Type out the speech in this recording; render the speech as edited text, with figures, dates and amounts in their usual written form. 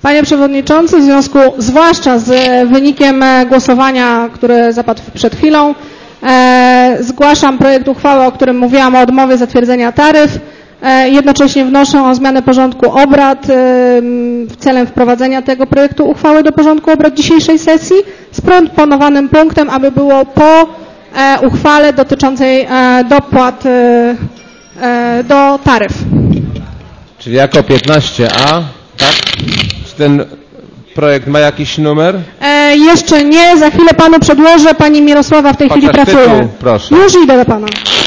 Panie Przewodniczący, w związku zwłaszcza z wynikiem głosowania, które zapadł przed chwilą, zgłaszam projekt uchwały, o którym mówiłam, o odmowie zatwierdzenia taryf. Jednocześnie wnoszę o zmianę porządku obrad celem wprowadzenia tego projektu uchwały do porządku obrad dzisiejszej sesji z proponowanym punktem, aby było po uchwale dotyczącej dopłat do taryf. Czyli jako 15a, tak? Czy ten projekt ma jakiś numer? Jeszcze nie, za chwilę panu przedłożę. Pani Mirosława w tej chwili pracuje. Tytuł, proszę. Już idę do pana.